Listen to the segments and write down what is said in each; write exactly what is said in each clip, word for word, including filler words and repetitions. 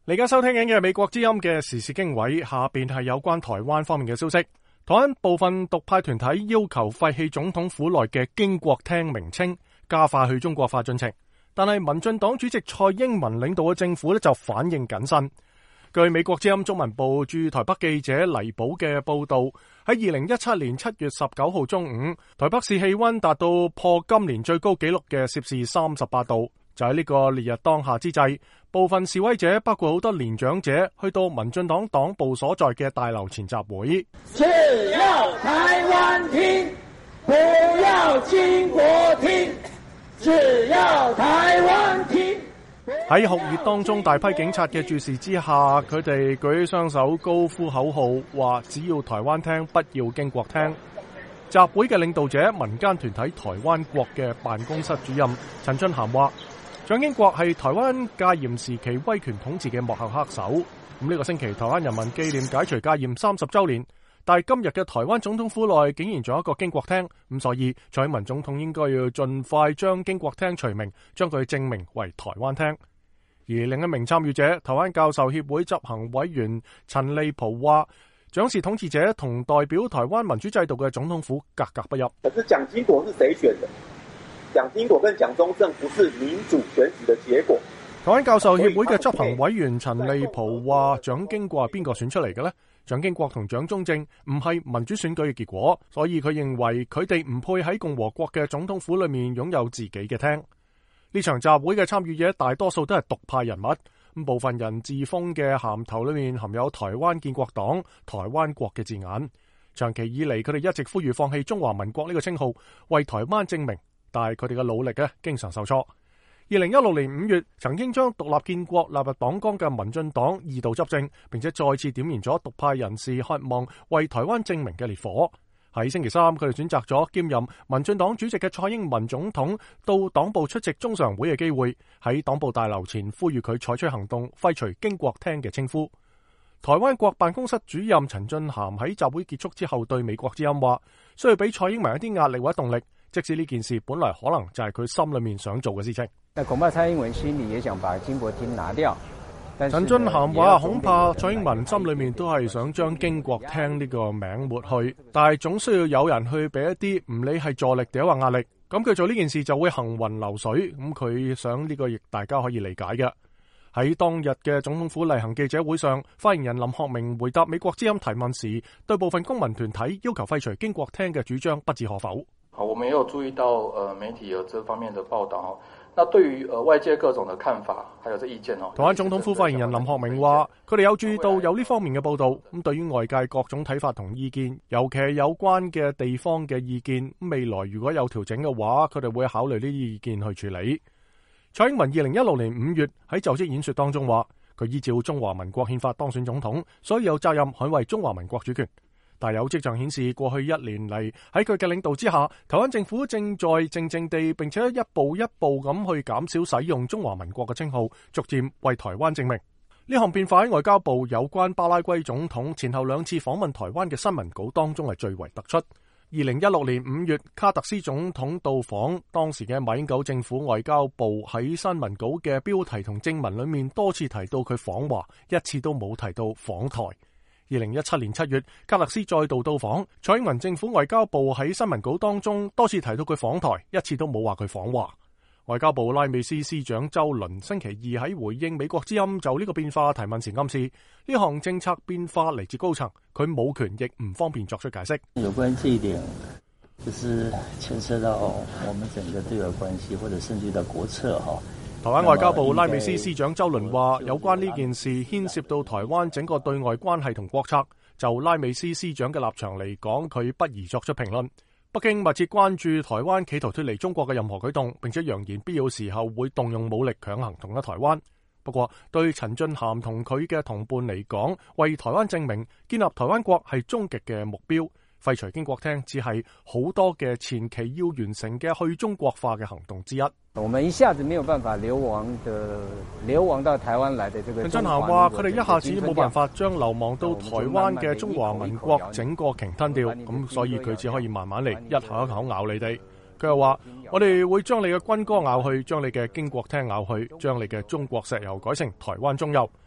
你而家收聽緊嘅美國之音嘅時事經緯，下邊係有關台灣方面嘅消息。台灣部分獨派團體要求廢棄總統府內嘅經國廳名稱，加快去中國化進程。但係民進黨主席蔡英文領導嘅政府咧就反應謹慎。據美國之音中文部駐台北記者黎寶嘅報道，喺二零一七年七月十九號中午，台北市氣溫達到破今年最高紀錄嘅攝氏三十八度。就喺呢個烈日當下之際，部分示威者包括好多年長者，去到民進黨黨部所在嘅大樓前集會。 只要台灣聽，不要中國聽，只要台灣聽。 喺酷熱當中，大批警察嘅注視之下，佢哋舉起雙手高呼口號，話只要台灣聽，不要經國聽。集會嘅領導者，民間團體台灣國嘅辦公室主任陳俊涵話，蔣經國係台灣戒嚴時期威權統治嘅幕後黑手。咁呢個星期台灣人民紀念解除戒嚴三十週年，但係今日嘅台灣總統府內竟然仲有一個經國廳，咁所以蔡英文總統應該要盡快將經國廳除名，將佢正名為台灣廳。而另一名參與者，台灣教授協會執行委員陳利浦話，蔣氏統治者同代表台灣民主制度嘅總統府格格不入。 可是蔣經國是誰選的？蔣經國跟蔣中正不是民主選舉的結果。 台灣教授協會嘅執行委員陳利浦話，蔣經國係邊個選出嚟嘅呢？蔣經國同蔣中正唔係民主選舉嘅結果，所以佢認為佢哋唔配喺共和國嘅總統府裏面擁有自己嘅廳。呢場集會嘅參與者大多數都係獨派人物，咁部分人自封嘅銜頭裏面含有台灣建國黨、台灣國嘅字眼。長期以嚟，佢哋一直呼籲放棄中華民國呢個稱號，為台灣正名。但係佢哋嘅努力咧，經常受挫。二零一六年五月，曾經將獨立建國納入黨綱嘅民進黨二度執政，並且再次點燃咗獨派人士渴望為台灣正名嘅烈火。喺星期三，佢哋選擇咗兼任民進黨主席嘅蔡英文總統到黨部出席中常會嘅機會，喺黨部大樓前呼籲佢採取行動，廢除經國廳嘅稱呼。台灣國辦公室主任陳俊涵喺集會結束之後對美國之音話，需要俾蔡英文一啲壓力或者動力。即使呢件事本來可能就係佢心裏面想做嘅事情。 那恐怕蔡英文心裏也想把經國廳拿掉。 陳俊涵話，恐怕蔡英文心裏面都係想將經國廳呢個名抹去，但係總需要有人去俾一啲唔理係助力定或壓力，咁佢做呢件事就會行雲流水。咁佢想呢個亦大家可以理解嘅。喺當日嘅總統府例行記者會上，發言人林學明回答美國之音提問時，對部分公民團體要求廢除經國廳嘅主張不置可否。 好，我們也有注意到，呃，媒體有這方面的報道。那對於呃外界各種的看法，還有這意見哦。 台灣總統府發言人林學明話，佢哋有注意到有呢方面嘅報道。咁對於外界各種睇法同意見，尤其係有關嘅地方嘅意見，未來如果有調整嘅話，佢哋會考慮呢啲意見去處理。蔡英文二零一六年五月喺就職演說當中話，佢依照中華民國憲法當選總統，所以有責任捍衛中華民國主權。但有跡象顯示，過去一年嚟喺佢嘅領導之下，台灣政府正在靜靜地並且一步一步咁去減少使用中華民國嘅稱號，逐漸為台灣正名。呢項變化喺外交部有關巴拉圭總統前後兩次訪問台灣嘅新聞稿當中係最為突出。二零一六年五月，卡特斯總統到訪，當時嘅馬英九政府外交部喺新聞稿嘅標題同正文裏面多次提到佢訪華，一次都冇提到訪台。二零一七年七月，卡特斯再度到訪，蔡英文政府外交部喺新聞稿當中多次提到佢訪台，一次都冇話佢訪華。外交部拉美司司長周倫星期二喺回應美國之音就呢個變化提問時暗示，呢項政策變化嚟自高層，佢冇權亦唔方便作出解釋。 有關這一點，就是牽涉到我們整個對外關係，或者甚至到國策哈。 台灣外交部拉美司司長周倫話，有關呢件事牽涉到台灣整個對外關係同國策，就拉美司司長嘅立場嚟講，佢不宜作出評論。北京密切關注台灣企圖脫離中國嘅任何舉動，並且揚言必要時候會動用武力強行統一台灣。不過對陳俊涵同佢嘅同伴嚟講，為台灣正名、建立台灣國係終極嘅目標。廢除經國廳只係好多嘅前期要完成嘅去中國化嘅行動之一。 我們一下子沒有辦法流亡的流亡到台灣來的這個。 陳俊涵話：佢哋一下子冇辦法將流亡到台灣嘅中華民國整個鯨吞掉，咁所以佢只可以慢慢嚟，一口一口咬你哋。佢又話：我哋會將你嘅軍歌咬去，將你嘅經國廳咬去，將你嘅中國石油改成台灣中油。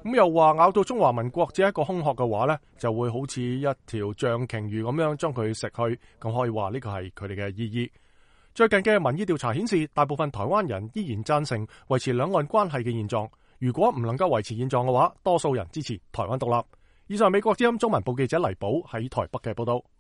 咁又話咬到中華民國只係一個空殼嘅話呢，就會好似一條象鯨魚咁樣將佢食去，咁可以話呢個係佢哋嘅意義。最近嘅民意調查顯示，大部分台灣人依然贊成維持兩岸關係嘅現狀。如果唔能夠維持現狀嘅話，多數人支持台灣獨立。以上美國之音中文部記者黎寶喺台北嘅報道。